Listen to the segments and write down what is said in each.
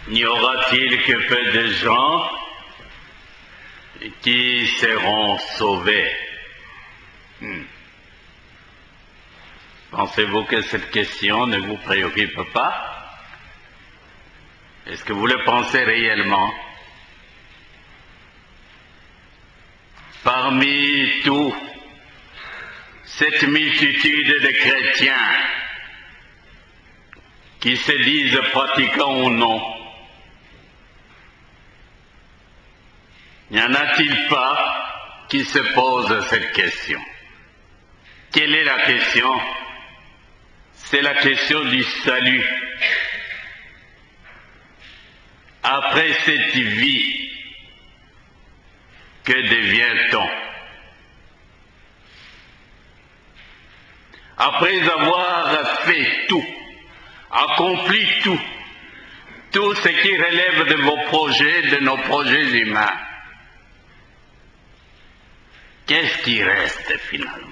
N'y aura-t-il que peu de gens qui seront sauvés? Pensez-vous que cette question ne vous préoccupe pas? Est-ce que vous le pensez réellement? Parmi tous, cette multitude de chrétiens qui se disent pratiquants ou non, n'y en a-t-il pas qui se posent cette question? Quelle est la question? C'est la question du salut. Après cette vie, que devient-on? Après avoir fait tout, accompli tout ce qui relève de vos projets, de nos projets humains, qu'est-ce qui reste finalement?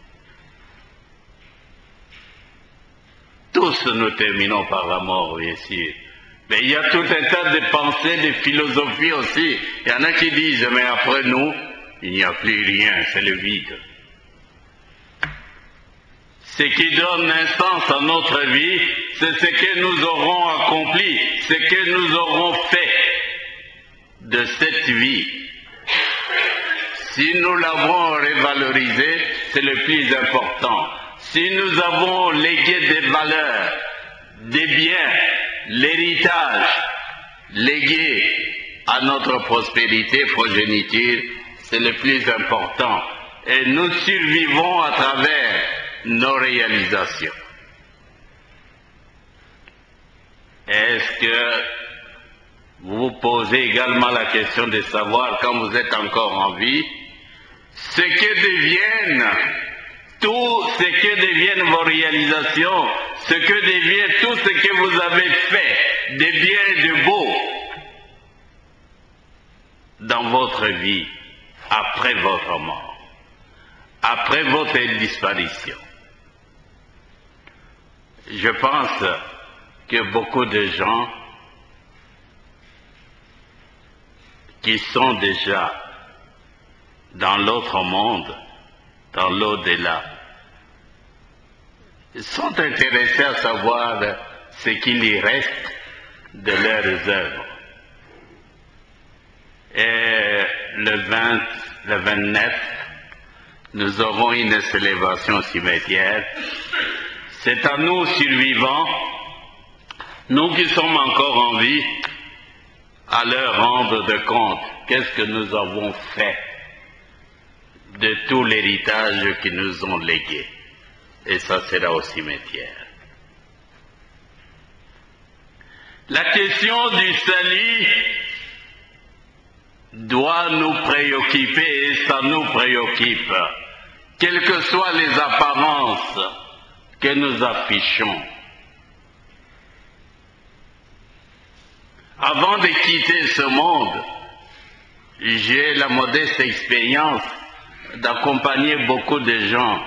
Tous nous terminons par la mort, bien sûr. Mais il y a tout un tas de pensées, de philosophies aussi. Il y en a qui disent, mais après nous, il n'y a plus rien, c'est le vide. Ce qui donne un sens à notre vie, c'est ce que nous aurons accompli, ce que nous aurons fait de cette vie. Si nous l'avons revalorisé, c'est le plus important. Si nous avons légué des valeurs, des biens, l'héritage légué à notre prospérité, progéniture, c'est le plus important. Et nous survivons à travers nos réalisations. Est-ce que vous vous posez également la question de savoir, quand vous êtes encore en vie, ce que deviennent tout ce que deviennent vos réalisations, ce que devient tout ce que vous avez fait, de bien et de beau, dans votre vie, après votre mort, après votre disparition? Je pense que beaucoup de gens qui sont déjà dans l'autre monde, dans l'au-delà, sont intéressés à savoir ce qu'il y reste de leurs œuvres. Et le 29, nous aurons une célébration au cimetière. C'est à nous survivants, nous qui sommes encore en vie, à leur rendre de compte. Qu'est-ce que nous avons fait de tout l'héritage qu'ils nous ont légué? Et ça sera au cimetière. La question du salut doit nous préoccuper, et ça nous préoccupe, quelles que soient les apparences que nous affichons. Avant de quitter ce monde, j'ai la modeste expérience d'accompagner beaucoup de gens.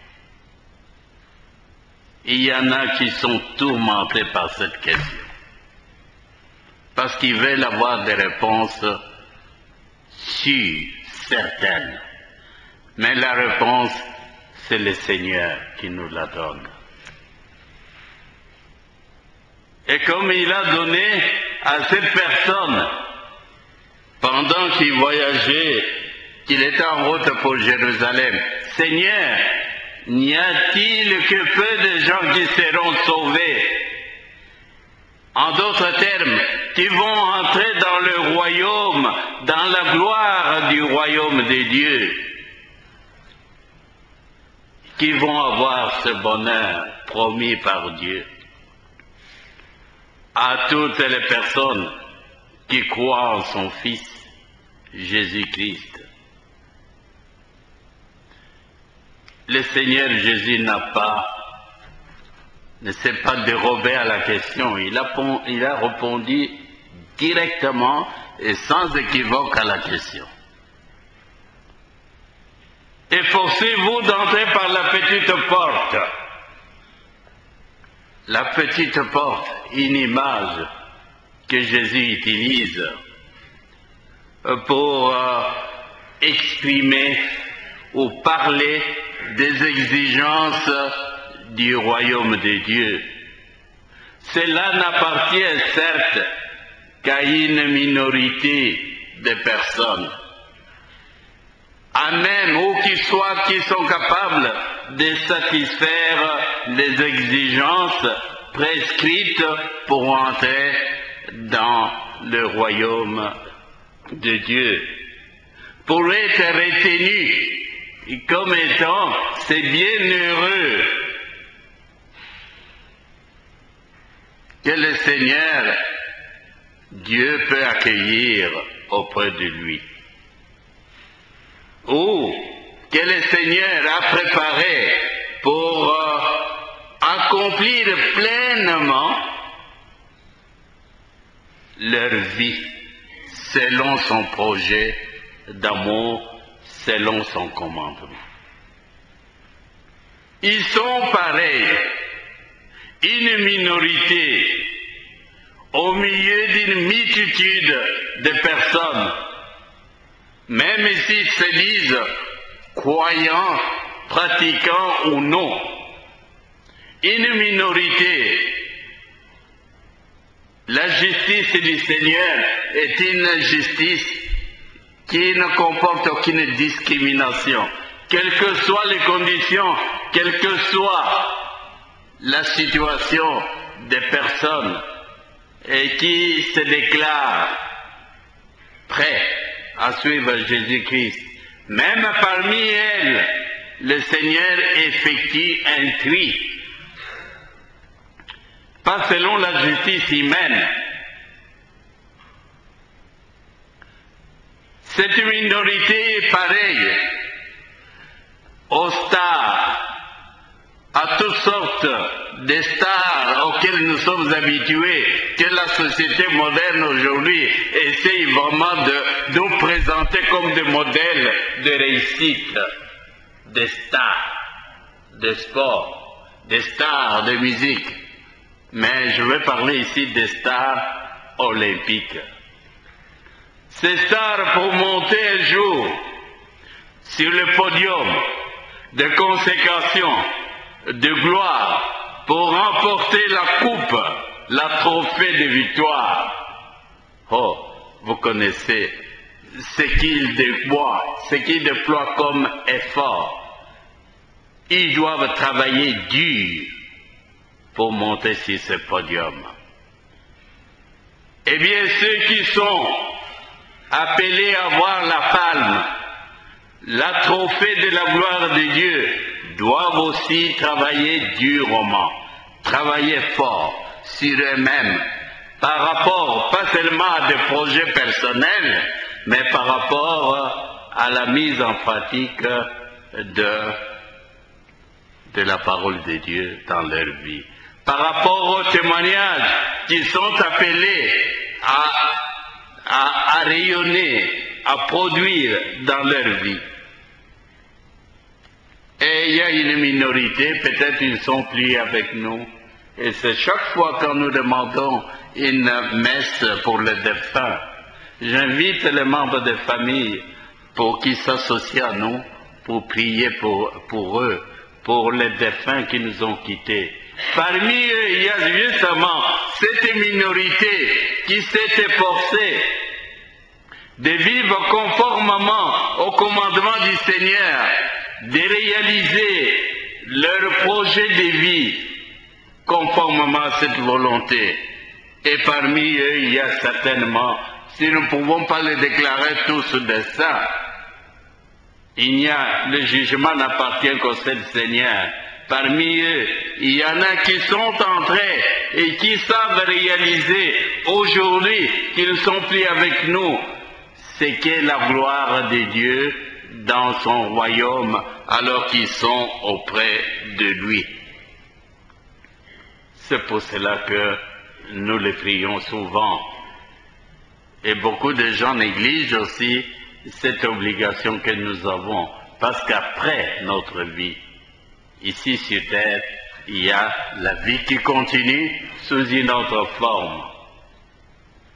Il y en a qui sont tourmentés par cette question, parce qu'ils veulent avoir des réponses sûres, certaines. Mais la réponse, c'est le Seigneur qui nous la donne. Et comme il a donné à cette personne, pendant qu'il voyageait, qu'il était en route pour Jérusalem, Seigneur, n'y a-t-il que peu de gens qui seront sauvés? En d'autres termes, qui vont entrer dans le royaume, dans la gloire du royaume de Dieu, qui vont avoir ce bonheur promis par Dieu à toutes les personnes qui croient en son Fils, Jésus-Christ. Le Seigneur Jésus ne s'est pas dérobé à la question. Il a répondu directement et sans équivoque à la question. Efforcez-vous d'entrer par la petite porte. La petite porte, une image que Jésus utilise pour exprimer ou parler des exigences du royaume de Dieu. Cela n'appartient certes qu'à une minorité de personnes, à même ou qui sont capables de satisfaire les exigences prescrites pour entrer dans le royaume de Dieu, pour être retenus comme étant ces bienheureux que le Seigneur Dieu peut accueillir auprès de lui, ou que le Seigneur a préparé pour accomplir pleinement leur vie selon son projet d'amour, selon son commandement. Ils sont pareils, une minorité au milieu d'une multitude de personnes, même s'ils se disent croyants, pratiquants ou non. Une minorité. La justice du Seigneur est une justice qui ne comporte aucune discrimination, quelles que soient les conditions, quelle que soit la situation des personnes et qui se déclarent prêts à suivre Jésus-Christ. Même parmi elles, le Seigneur effectue un tri, pas selon la justice humaine. Cette minorité est pareille aux stars, à toutes sortes de stars auxquelles nous sommes habitués, que la société moderne aujourd'hui essaye vraiment de nous présenter comme des modèles de réussite, des stars de sport, des stars de musique. Mais je vais parler ici des stars olympiques. Ces stars, pour monter un jour sur le podium de consécration, de gloire, pour remporter la coupe, la trophée de victoire. Oh, vous connaissez ce qu'ils déploient comme effort. Ils doivent travailler dur pour monter sur ce podium. Eh bien, ceux qui sont appelés à voir la palme, la trophée de la gloire de Dieu, doivent aussi travailler durement, travailler fort sur eux-mêmes, par rapport pas seulement à des projets personnels, mais par rapport à la mise en pratique de la parole de Dieu dans leur vie, par rapport aux témoignages qu'ils sont appelés à rayonner, à produire dans leur vie. Et il y a une minorité, peut-être ils sont pliés avec nous, et c'est chaque fois que nous demandons une messe pour les défunts, j'invite les membres de famille pour qu'ils s'associent à nous, pour prier pour eux, pour les défunts qui nous ont quittés. Parmi eux, il y a justement cette minorité qui s'est efforcée de vivre conformément au commandement du Seigneur, de réaliser leur projet de vie conformément à cette volonté. Et parmi eux, il y a certainement, si nous ne pouvons pas les déclarer tous des saints, le jugement n'appartient qu'au seul Seigneur. Parmi eux, il y en a qui sont entrés et qui savent réaliser aujourd'hui qu'ils ne sont plus avec nous, ce qu'est la gloire de Dieu dans son royaume alors qu'ils sont auprès de lui. C'est pour cela que nous les prions souvent. Et beaucoup de gens négligent aussi cette obligation que nous avons, parce qu'après notre vie, ici sur terre, il y a la vie qui continue sous une autre forme.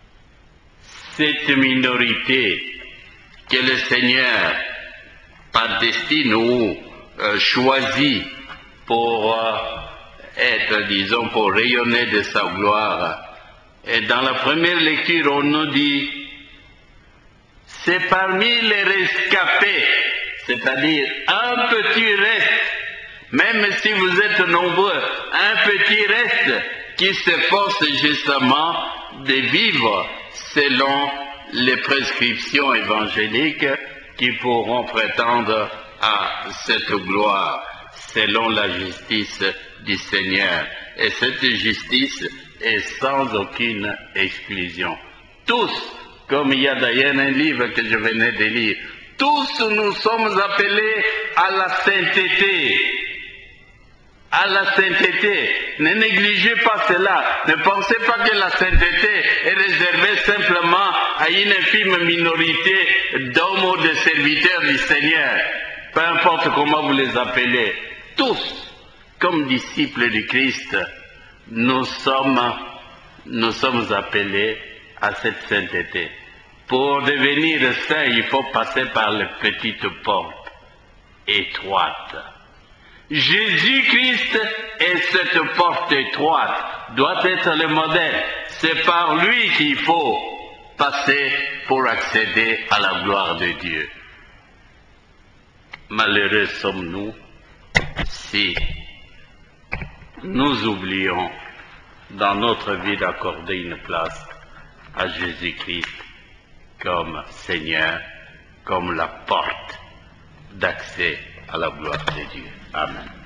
cette minorité que le Seigneur prédestine ou choisit pour être, disons, pour rayonner de sa gloire. Et dans la première lecture, on nous dit, c'est parmi les rescapés, c'est-à-dire un petit reste, même si vous êtes nombreux, un petit reste qui s'efforce justement de vivre selon les prescriptions évangéliques qui pourront prétendre à cette gloire, selon la justice du Seigneur. Et cette justice est sans aucune exclusion. Tous, comme il y a d'ailleurs un livre que je venais de lire, tous nous sommes appelés à la sainteté. À la sainteté. Ne négligez pas cela. Ne pensez pas que la sainteté est réservée simplement à une infime minorité d'hommes ou de serviteurs du Seigneur. Peu importe comment vous les appelez. Tous, comme disciples du Christ, nous sommes appelés à cette sainteté. Pour devenir saint, il faut passer par les petites portes étroites. Jésus-Christ est cette porte étroite, doit être le modèle. C'est par lui qu'il faut passer pour accéder à la gloire de Dieu. Malheureux sommes-nous si nous oublions dans notre vie d'accorder une place à Jésus-Christ comme Seigneur, comme la porte d'accès à la gloire de Dieu. Amen.